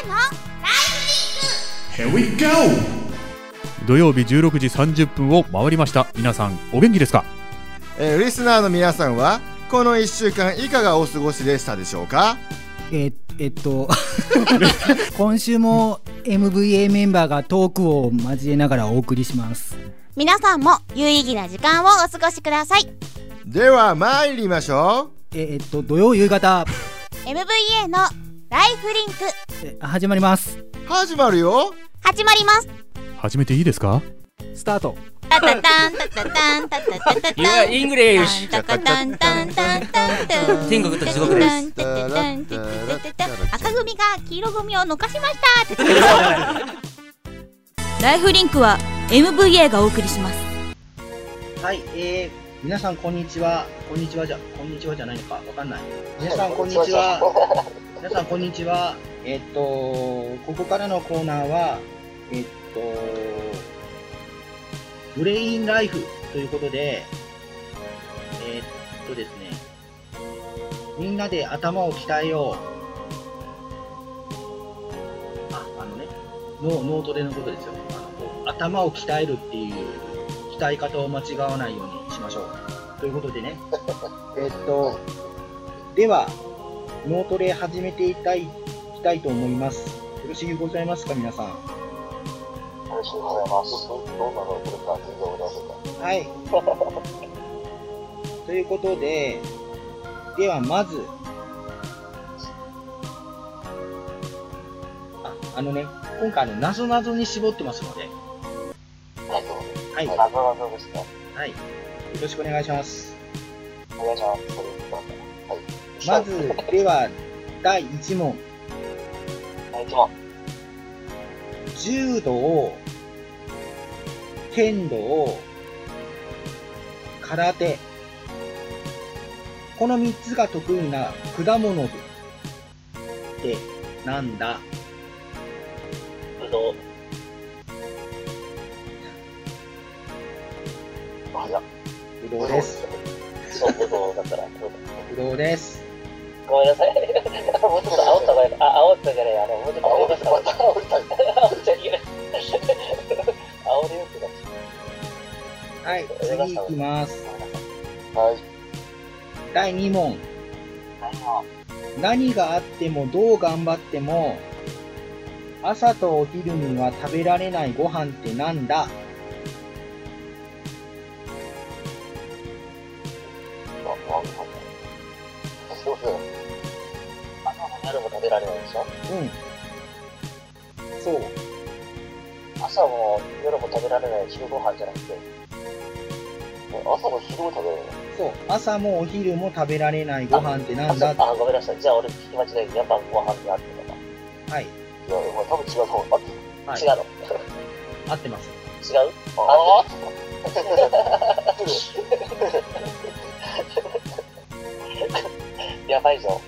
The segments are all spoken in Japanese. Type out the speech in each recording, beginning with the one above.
のライフリンク Here we go! 土曜日16時30分を回りました。皆さんお元気ですか？ リスナーの皆さんはこの1週間いかがお過ごしでしたでしょうか？ 今週も MVA メンバーがトークを交えながらお送りします。 皆さんも有意義な時間をお過ごしください。 では参りましょ土曜夕方 MVA のライフリンク始まります。 始まるよ。 始まります。 始めていいですか？ スタート。 タタタンタタタンタタタタタン You are English タタタンタンタンタンタン天国と地獄です。 タタタンタタタタタン赤組が黄色組を抜かしましたライフリンクは MVA がお送りします。 はい、皆さんこんにちは。こんにちはじゃないのかわかんない。皆さんこんにちは。皆さんこんにちは。ここからのコーナーはブレインライフということで、ですね、みんなで頭を鍛えよう。ノートでのことですよ。頭を鍛えるっていう鍛え方を間違わないようにしましょう。ということでね、では、ノートで始めていきたいと思います。よろしゅうございますか、皆さん。 よろしくございます。どんなのを来るか全然おりませんか。 はい。ということで、ではまず、今回なぞなぞに絞ってますので、はい。 なぞなぞですね。 はい。よろしくお願いします。 お願いします。はい。 まず、では、第1問。 第1問。 柔道、剣道、空手。この3つが得意な果物ってなんだ？ ぶどう。 ぶどうです。 そう、ぶどうだったら。 ぶどうです。 ごめんなさい。もうちょっと煽った方がいい。煽ったじゃない。もうちょっと煽りました。煽っちゃいけない。煽りよくなっちゃう。 はい、次いきます。 はい。 第2問。何があってもどう頑張っても朝とお昼には食べられないご飯ってなんだ？ 朝も夜も食べられないでしょ？ そう。 朝も夜も食べられない昼ご飯じゃなくて、朝も昼も食べられない。 そう。朝もお昼も食べられないご飯ってなんだ？ ごめんなさい。じゃあ俺聞き間違えて、やっぱご飯にあってるのか。 はい。 いや、多分違うと思う。 はい、 違うの。 合ってます。 違う？あやばいぞ。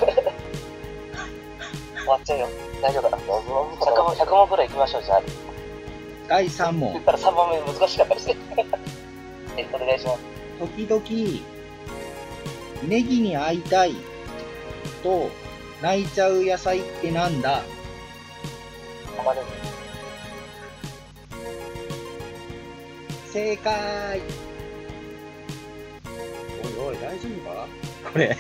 終わっちゃうよ。大丈夫かな。100問くらい行きましょう、じゃあ。 第3問。 言ったら3問目難しかったですね。お願いします。 時々、ネギに会いたいと泣いちゃう野菜ってなんだ？ 玉ねぎ。 正解。おい、大丈夫かこれ。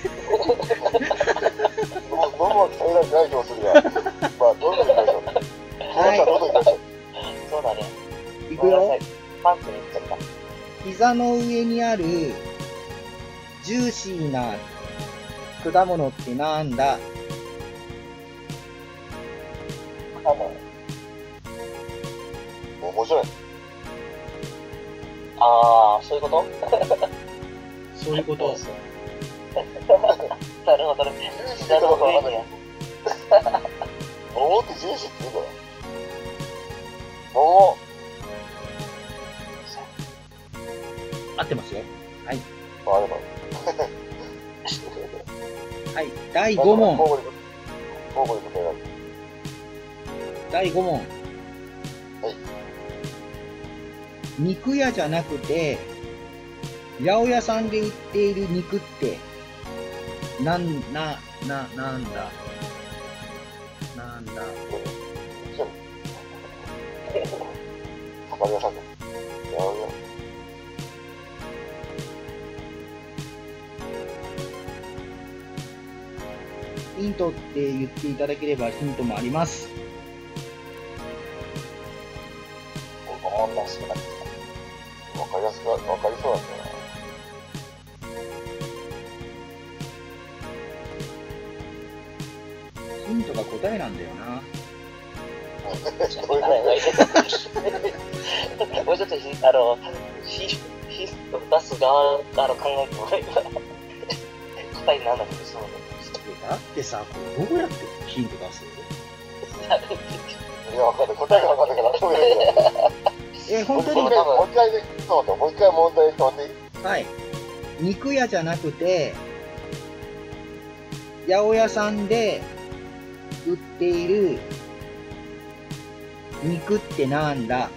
どんどん大丈夫するやん。まあ、どんどん大丈夫。はい。そうだね。 いくよ。 パンツに行っちゃった。 膝の上にあるジューシーな果物ってなんだ？ 果物。面白い。そういうことそういうこと。 なるほどね。なるほどね。桃ってジューシーって言うんだよ。桃。 合ってますよ。はい。はい。第5問。第5問。はい。肉屋じゃなくて、八百屋さんで売っている肉って、なんだ？ なんだ。 わかりましたね。 ヒントって言っていただければヒントもあります。 わかりやすくなってきた。わかりそうなんだよな。 ヒントが答えなんだよな。 もうちょっとヒント出す側から考えてもらえば答えにならなくて済むの。 だってさ、これどうやってヒント出す？ いや、わかんない。答えがわかんないからどうやって本当にもう一回ね、もう一回問題してもらっていい？ はい。肉屋じゃなくて、八百屋さんで売っている肉ってなんだ？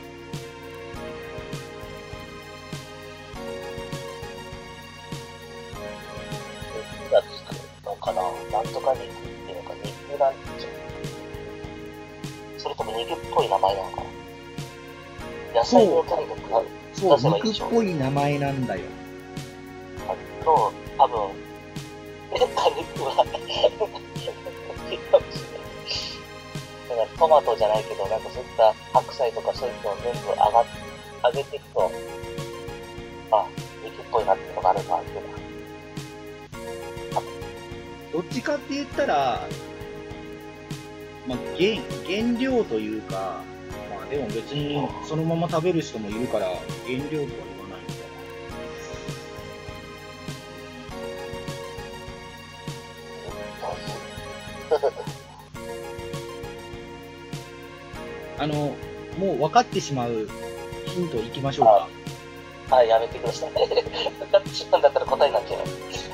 がつくのかな。なんとか肉っていうのか、肉なんて言っちゃう。それとも肉っぽい名前なのかな。野菜をとにかくそう、 出せばいいでしょ。 肉っぽい名前なんだよ。 と、多分、肉は、いいかもしれない。だからトマトじゃないけど、なんかそういった白菜とかそういうのを全部上げていくと、あ、肉っぽいなっていうのがあるなっていうのは。 どっちかって言ったら、まあ、原料というか、まあでも別にそのまま食べる人もいるから、原料とは言わないのか。もう分かってしまうヒントいきましょうか。 はい、やめてください。分かってしまうんだったら答えになっちゃう。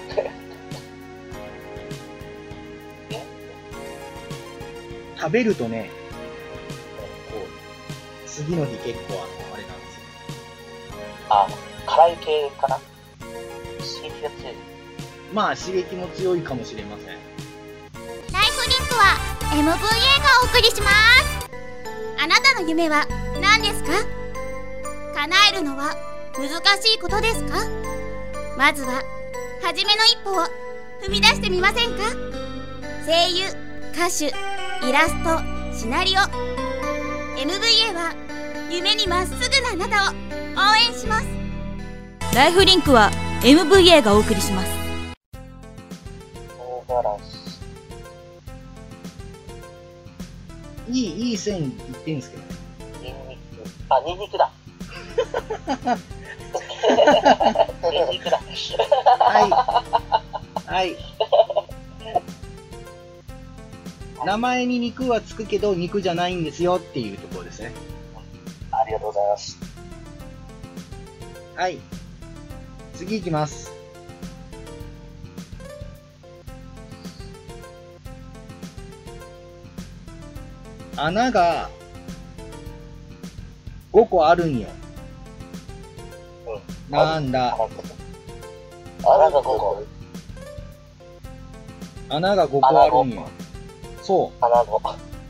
食べるとね、こう、次の日結構あれなんですよ。 あ、辛い系かな？刺激が強い。 まあ刺激も強いかもしれません。 ライフリンクは MVA がお送りします。あなたの夢は何ですか？叶えるのは難しいことですか？まずは初めの一歩を踏み出してみませんか？声優、歌手、イラスト、シナリオ MVA は夢にまっすぐなあなたを応援します。 ライフリンクは MVA がお送りします。 いい線いってんすけどね。 ニンニク。あ、ニンニクだ。ニンニクだ。 はい。名前に肉はつくけど肉じゃないんですよっていうところですね。 ありがとうございます。 はい。次いきます。穴が5個あるんよ。なんだ。 穴が5個。 穴が5個あるんよ。そう。 穴子。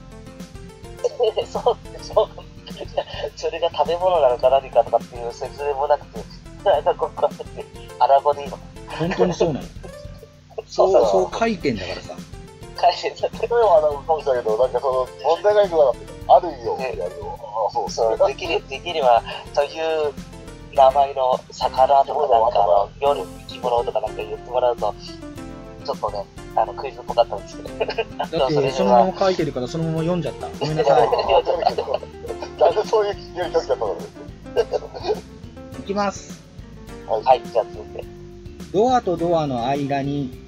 そう。それが食べ物なのか何かとかっていう説明もなくて、穴が5個あって、穴子でいいの。 本当にそうなの。そう書いてんだからさ。 書いてんだ。例えば穴子かもしれないけど、なんかその問題がいいのがあるよ。そうできればという名前の魚とかなんか夜生き物とかなんか言ってもらうとちょっとねクイズっぽかったんですけど。 だってそのまま書いてるからそのまま読んじゃった。ごめんなさい。 なんでそういう聞きだったの？ いきます。 はい、じゃあ続いて。 ドアとドアの間に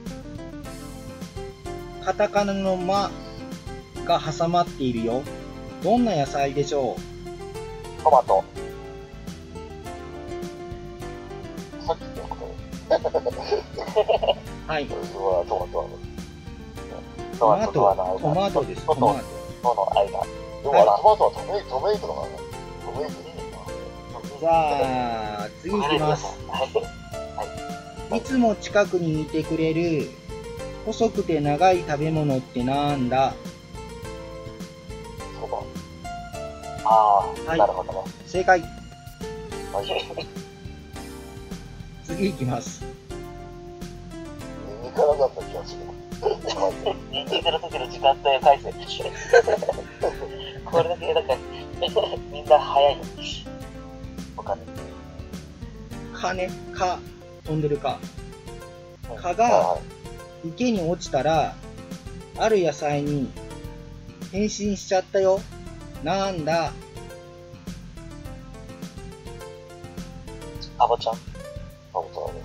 カタカナのマが挟まっているよ。どんな野菜でしょう？ トマト。さっきのことはい。 トマトです。トマト。の間。トマトはトメイトだからね。トメイトいいのか。 さあ、次いきます。いつも近くにいてくれる細くて長い食べ物ってなんだ？ はい、 なるほどね。 正解。 マジ次いきます。 見に行かなかった気がする。聞いてる時の時間帯を返せ。これだけ、なんか、みんな早いの。わかんない。 蚊ね、蚊。飛んでる蚊。蚊が池に落ちたら、ある野菜に変身しちゃったよ。なんだ。 かぼちゃ。かぼちゃだね。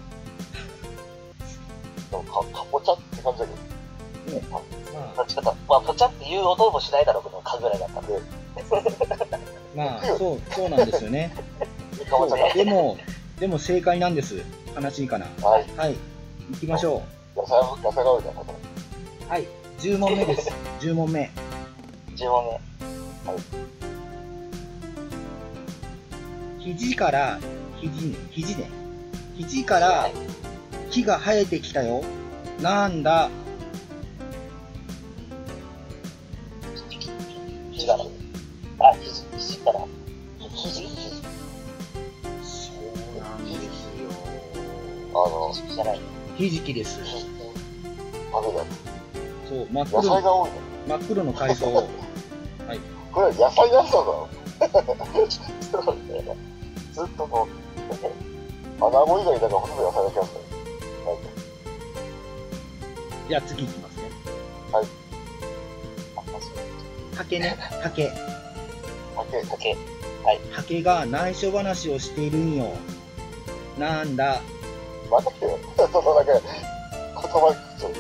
でもかぼちゃって感じだけど。 ね、 どっちかと、まあ、ぽちゃっていう音もしないだろうけど、かぐらいだったんで。 まあ、そうなんですよね。 かぼちゃだ。 でも正解なんです。悲しいかな。 はい。 はい。行きましょ野菜が多いじゃん、 う。はい。10問目です。10問目。 10問目。はい。 肘から木が生えてきたよ。なんだ。 肘から。肘から。肘。 そうなんですよ。 肘じゃない。 ひじきです。 食べるやつ。 そう、 野菜が多いの。 真っ黒の海藻。はい。 これ野菜なんだぞ。そうだよね。ずっとこう、アナゴ以外だからほとんど野菜だけなんだよ。 じゃあ次いきますね。 はい。 竹ね、竹。 竹。はい。 竹が内緒話をしているんよ。なんだ。 また来てよ。そのだけ、言葉口調。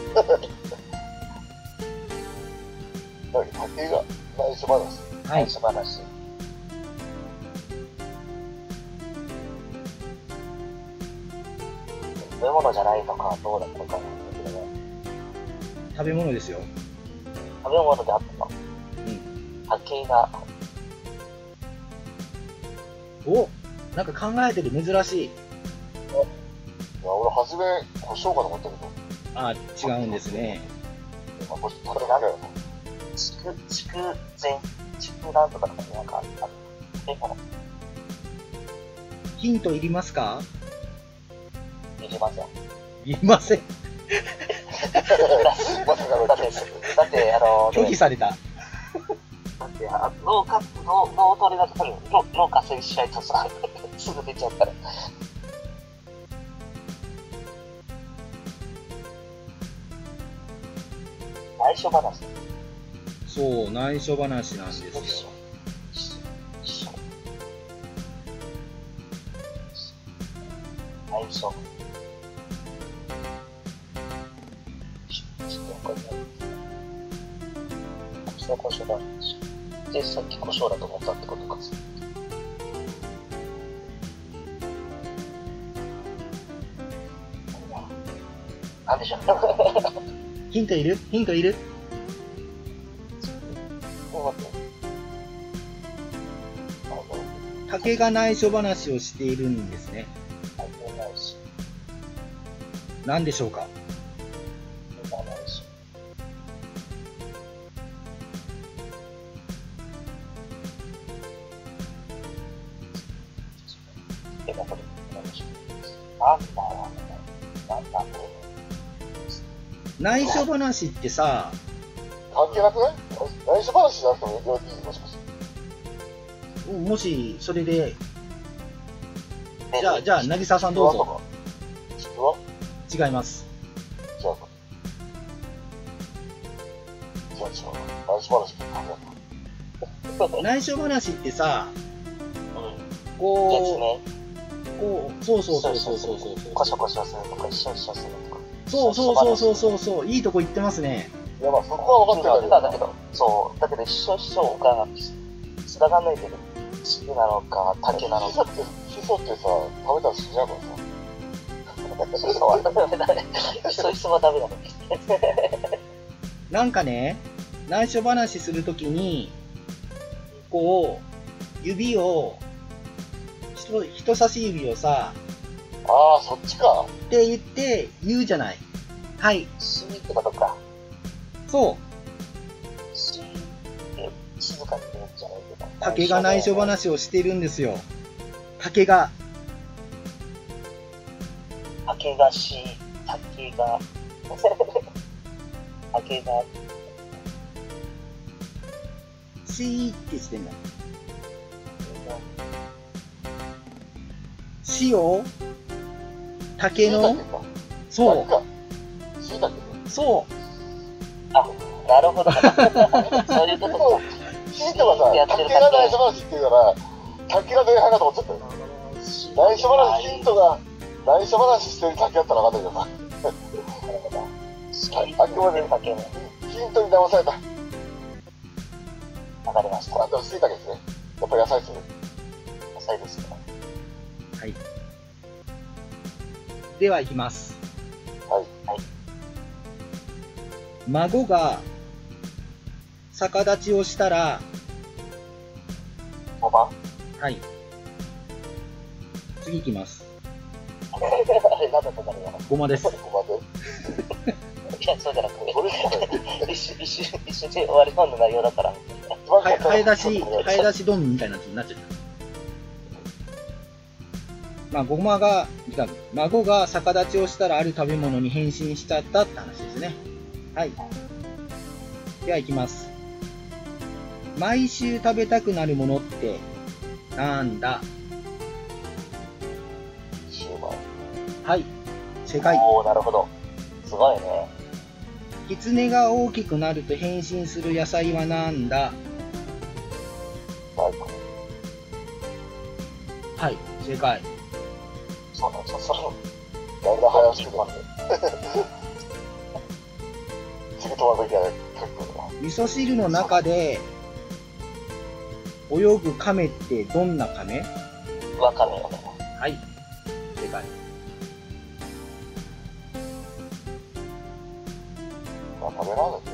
竹が内緒話。 はい。 内緒話。食べ物じゃないのか、どうだったのかなんだけどね。 食べ物ですよ。 食べ物であったの。 うん。 竹が。 お、なんか考えてる、珍しい。 いや、俺初め、胡椒かと思ったけど。 あ、違うんですね。 これなんだよ。竹なんとかなんかあった。 ヒントいりますか？ いりません。 いりません。 だって、 拒否された。 だって、脳トレがかかる。脳活性しないとさ、すぐ出ちゃうから。内緒話。 そう、内緒話なんですよ。 内緒。胡椒だ。で、さっき胡椒だと思ったってことか。なんでしょう。 ヒントいる？竹が内緒話をしているんですね。何でしょうか？内緒話ってさ、 関係なくない？内緒話じゃなくてもいい？もしかして。 もしそれで、じゃあ渚さんどうぞ。違います。 違う。 内緒話ってさ、こう、そう。 コショコショするとか、シュッシュするとか。 そう、いいとこ行ってますね。 いや、まあ、そこは分かってたんだけど、そう、だけど、シュッシュが、つながんないけど、シュなのか、竹なのか。シソってさ、食べたら死んじゃうからさ。シソはダメだね。シソはダメだね。 なんかね、内緒話するときに、こう、人差し指をさ、 ああ、そっちか。 って言うじゃない。はい。 シーってことか。 そう。 シーって静かにいるんじゃないけど。 竹が内緒話をしているんですよ。竹が。 竹がし、竹が、竹が、 シーってしてんだ。しを、竹の、そう。そう。 あ、なるほど。そういうことか。 ヒントがさ、竹が内緒話って言うから、竹が前半かと思っちゃったよ。内緒話、ヒントが内緒話してる竹だったら分かんないけどさ。あくまで竹のヒントに騙された。 わかりました。 あと、椎茸ですね。やっぱり野菜ですね。 野菜ですね。 はい。では、いきます。 はい。 はい。 孫が逆立ちをしたら、 5番はい。次いきます。 あれ、なんだったんだろうな。 ごまです。 いや、そうじゃなくて、一瞬で終わりそうな内容だから。 はい、ハエ出しドンみたいなやつになっちゃった。まあ、孫が逆立ちをしたらある食べ物に変身しちゃったって話ですね。はい。では、いきます。毎週食べたくなるものってなんだ？ シューマイ。 はい、正解。 おー、なるほど。すごいね。 狐が大きくなると変身する野菜はなんだ？はい、正解。 そうなんですよ、それ。 なんだ早くて待って。次止まるときはね、 味噌汁の中で泳ぐ亀ってどんな亀？ わかめよね。 はい、正解。 まあ、食べられない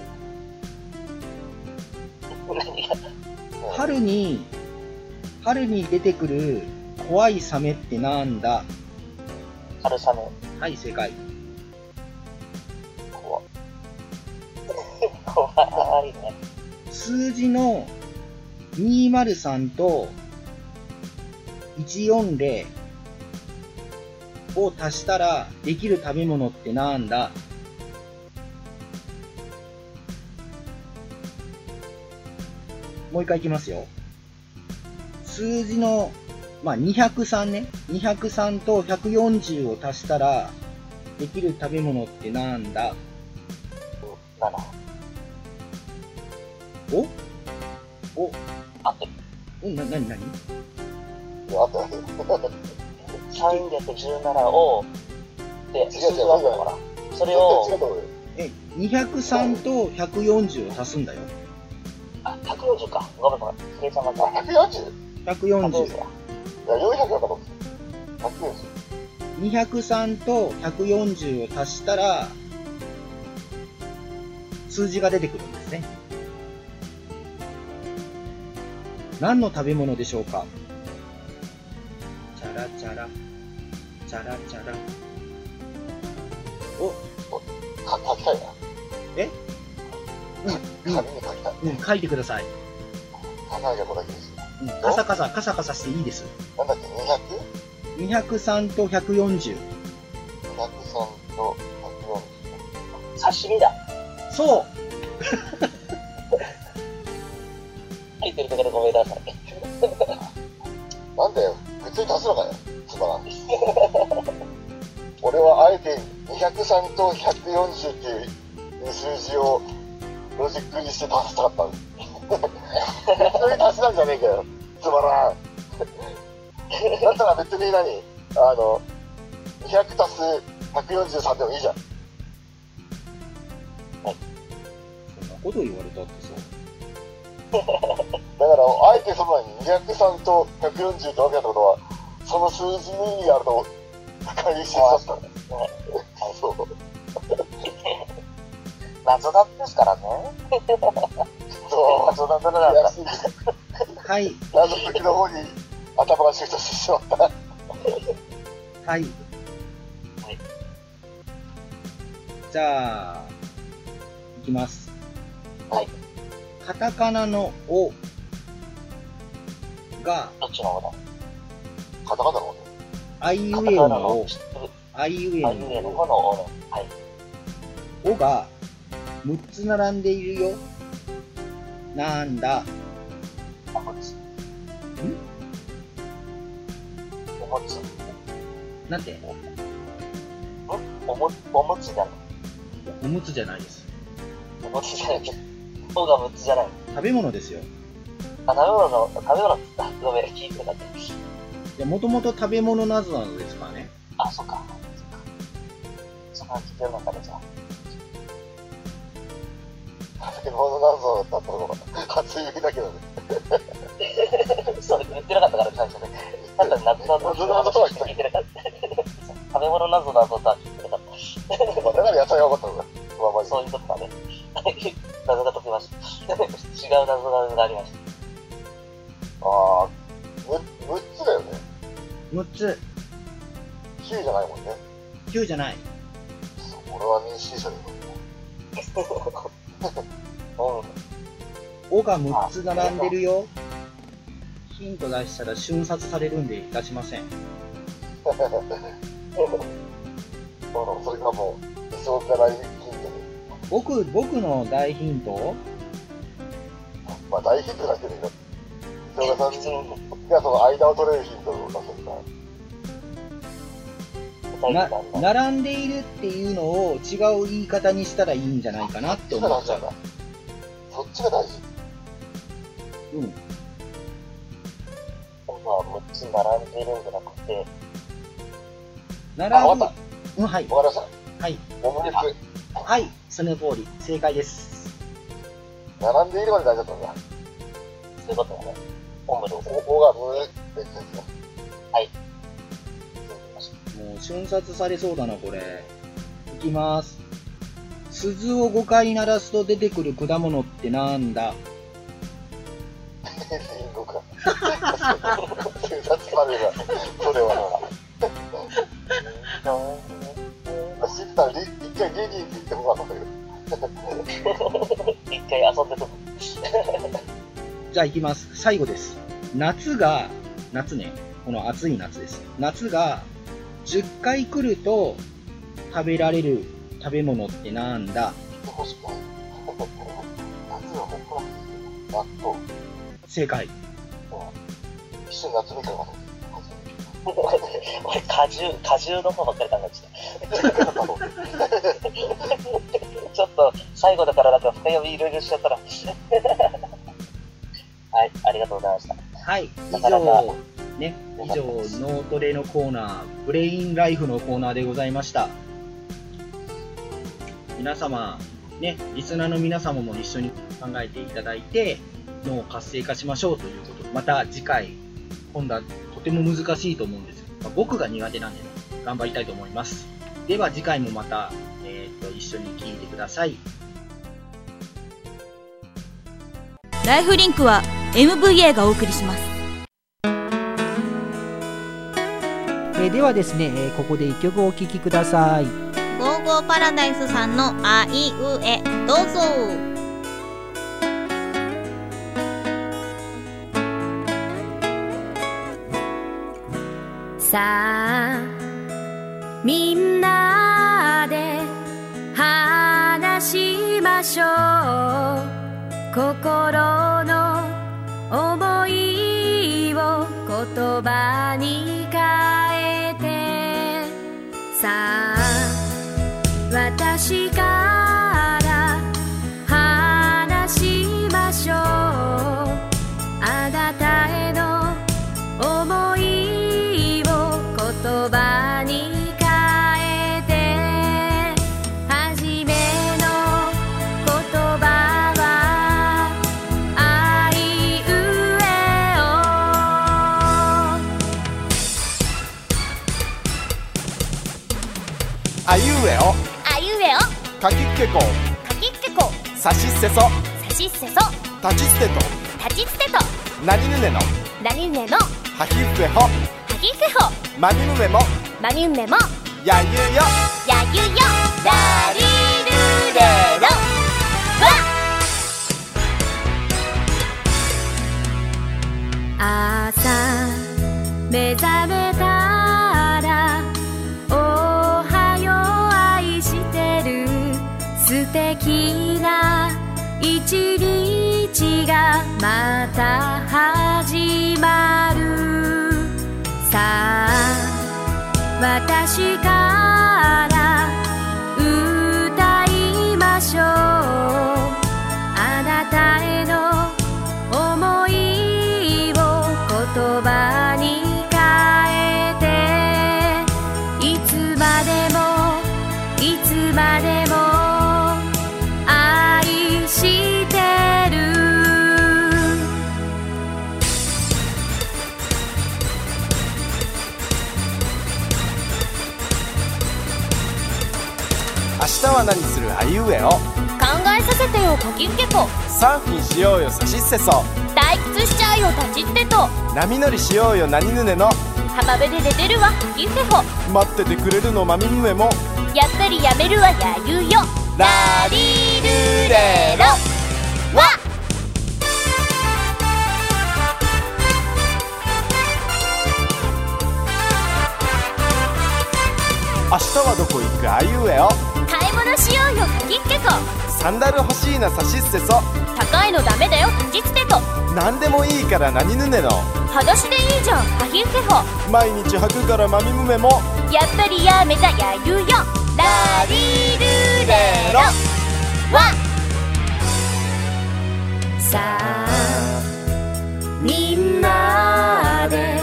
何が春に出てくる怖いサメってなんだ？ 春雨。 はい、正解。 怖いね。 数字の203と140を足したらできる食べ物ってなんだ？もう一回いきますよ。数字の、203ね。203と140を足したらできる食べ物ってなんだ ？7。 おあってる。 なにあったよ。 317を、で、数字があるのかな。それを、 203と140を足すんだよ。 あ、140か。ごめん。計算が 140？ 140。 いや、400だから140。 203と140を足したら、数字が出てくるんですね。何の食べ物でしょうか？チャラチャラ、チャラチャラ。 書きたいな。 え？ 紙に書きたい。 書いてください。 書かなきゃこれだけですよ。 カサカサしていいです。 なんだっけ、 203と140。 203と140。 刺身だ。 そう入ってるところごめんなさい。 なんだよ、普通に足すのかよ、つまらん。俺はあえて203と140っていう数字をロジックにして足したかったんです。普通に足しなんじゃねえかよ、つまらん。だったら別に200足す143でもいいじゃん。 そんなこと言われたってさ。 だから、あえてその前に203と140ってわけだったことは、その数字に意味があると解説だったんですね。そう。 謎だですからね。 そう。 謎だったらなんだ。 はい。 謎解きの方に頭がシフトしてしまった。 はい。じゃあ、いきます。 はい。 カタカナのおが、 どっちのおだ？ カタカナのおね。 あいうカえおのタカナのお、あいうえあおいうえのの方のおね。はい。 おが6つ並んでいるよ。なんだ。 おもち。おもち。 なんて？ おもちじゃない。 おむつじゃないです。 おもちじゃない。おが6つじゃない。 食べ物ですよ。 あ、食べ物って言った。ごめん、聞いてなかった。 もともと食べ物なぞなぞですからね。 あ、そっか。そっか。そこは聞いてるのかね、じゃあ。 食べ物謎だったのが初耳だけどね。 そう、言ってなかったから、最初ね。なんか、謎々とは聞いてなかった。食べ物謎々とは聞いてなかった。 だから野菜が分かったのだ。 そういうことかね。謎が解けました。違う謎々がありました。 ああ、6つだよね。 6つ。 9じゃないもんね。 9じゃない。 俺は民主主義だよ。 おが6つ並んでるよ。ヒント出したら瞬殺されるんで出しません。 それがもう、理想からヒントで。 僕の大ヒント？ まあ大ヒントだけどいいよ。磯田さんがその間を取れるヒントを出せるから。 並んでいるっていうのを違う言い方にしたらいいんじゃないかなって思っちゃう。 そっちが大事。 うん。 僕は6つ並んでいるんじゃなくて、 並んで、うん、はい。 わかりました。 はい。 オムレツ。 はい、その通り、正解です。 並んでいるまで大事だったんだ。 そういうことだね。オムレツ。 おがムレツですね。 はい。 もう瞬殺されそうだな、これ。いきます。鈴を5回鳴らすと出てくる果物ってなんだ？ リンゴか。瞬殺されるわ。それはな。知ったら一回リリーって言ってもらったけど。 一回遊んでとく。 じゃあ行きます。最後です。夏ね。この暑い夏です。夏が10回来ると食べられる食べ物ってなんだ？ 欲しくない。夏はもう納豆。 正解。 一瞬夏みかんが俺、果汁の方ばっかり考えてた。ちょっと、最後だからなんか深読みいろいろしちゃったら。はい、ありがとうございました。 はい、以上、ノートレのコーナー、ブレインライフのコーナーでございました。皆様、ね、リスナーの皆様も一緒に考えていただいて、脳を活性化しましょうということで、また次回、今度はとても難しいと思うんですよ。僕が苦手なんでね、頑張りたいと思います。では次回もまた、一緒に聞いてください。 ライフリンクは MVA がお送りします。 ではですね、ここで一曲お聴きください。 ゴーゴーパラダイスさんのあいうえ、どうぞ。 さあみんなで話しましょう。心の想いを言葉に変えて、さあ私から話しましょう。あなたへの想いを言葉に変えて、はじめの言葉はあいうえお。 あいうえお、 あいうえお、 かきっけこ、 かきっけこ、 さしっせそ、 さしっせそ、 たちつてと、 たちつてと、 なにぬねの、 なにぬねの、 はひふえほ、 はぎふえほ、 まにむめも、 まにゅんめも、 やゆよ、 やゆよ、らりるれろ、わ。 一日がまた始まる。さあ私から歌いましょう。あなたへの想いを言葉に変えて、いつまでもいつまでも愛してる。 明日は何するあいうえを考えさせてよかきっけこ。 サーフィンしようよさしっせそ。 退屈しちゃうよ立ちってと。 波乗りしようよなにぬねの。 浜辺で出てるわかきっけこ。 待っててくれるのまみむめも。 やっぱりやめるわやゆよ。 ラリルレロわ明日はどこ行くあいうえを買い物しようよかきっけこ。 サンダル欲しいなさしっせそ。 高いのダメだよ立ちってと。 なんでもいいからなにぬねの。 裸足でいいじゃんかきっけこ。 毎日履くからまみむめも。 やっぱりやめたやゆよ。ラリルレロわさあみんなで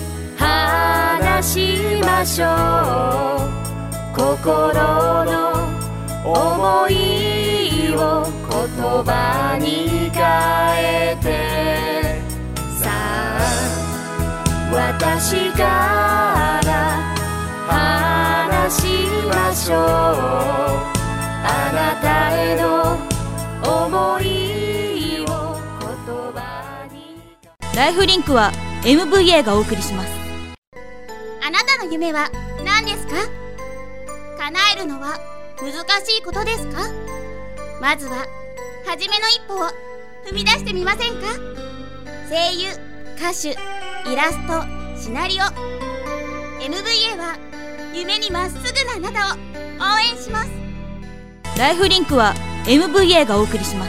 話しましょう。心の想いを言葉に変えて。さあ私から話しましょう。あなたへの想いを言葉に。 ライフリンクは MVA がお送りします。 あなたの夢は何ですか？叶えるのは難しいことですか？まずは初めの一歩を踏み出してみませんか？声優、歌手、イラスト、シナリオ MVA は夢にまっすぐなあなたを応援します。 ライフリンクは MVA がお送りします。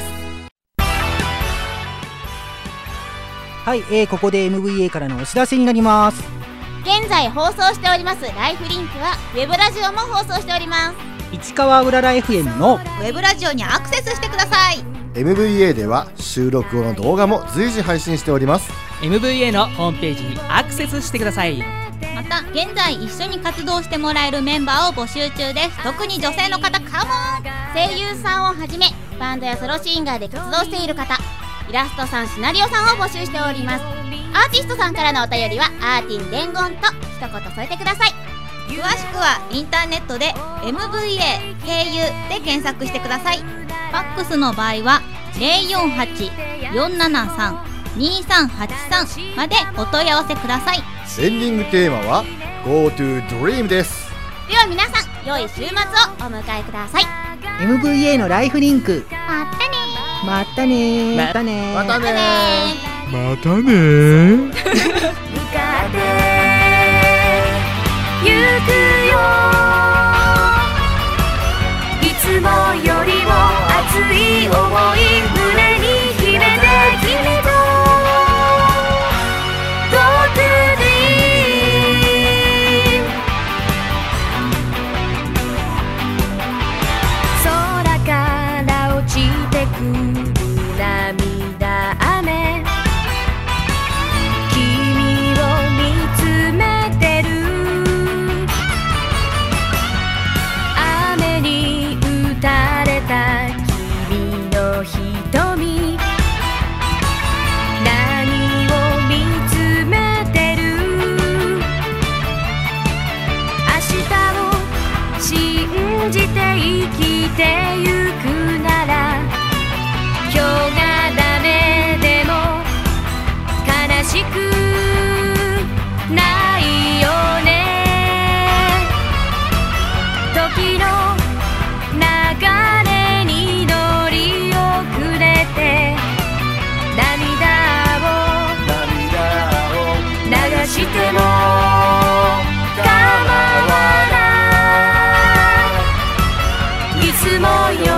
はい、ここで MVA からのお知らせになります。 現在放送しておりますライフリンクはウェブラジオも放送しております。 市川うらら FM のウェブラジオにアクセスしてください。 MVA では収録後の動画も随時配信しております。 MVA のホームページにアクセスしてください。 また現在一緒に活動してもらえるメンバーを募集中です。特に女性の方カモン。声優さんをはじめバンドやソロシンガーで活動している方、イラストさん、シナリオさんを募集しております。アーティストさんからのお便りはアーティン伝言と一言添えてください。詳しくはインターネットで MVA 声優で検索してください。ファックスの場合は 048-473-2383 までお問い合わせください。 エンディングテーマは Go to Dream です。 では皆さん良い週末をお迎えください。 MVA のライフリンク、 またねまたねまたねまたねまたね向かってゆくよ。いつもよりも熱い想い胸に秘めて君と Go to Dream。 空から落ちてくる涙雨、君を見つめてる。雨に打たれた君の瞳、何を見つめてる。明日を信じて生きてゆくなら、今日がダメでも悲しくないよね。時の流れに乗り遅れて涙を流しても構わない。いつもよ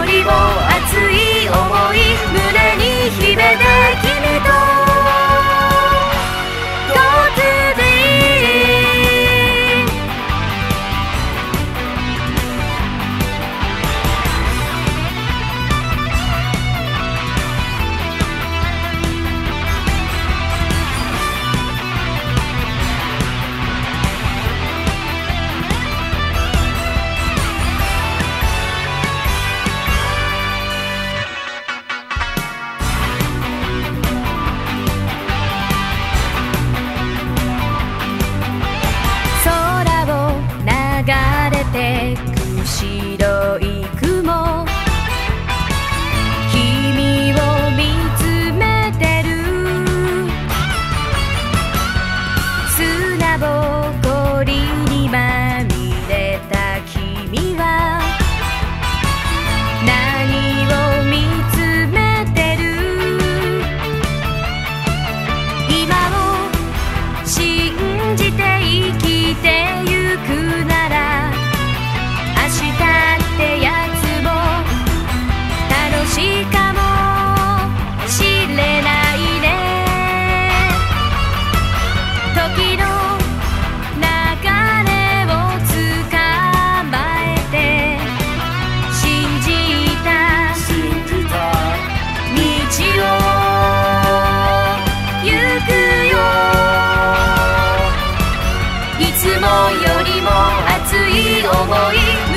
思い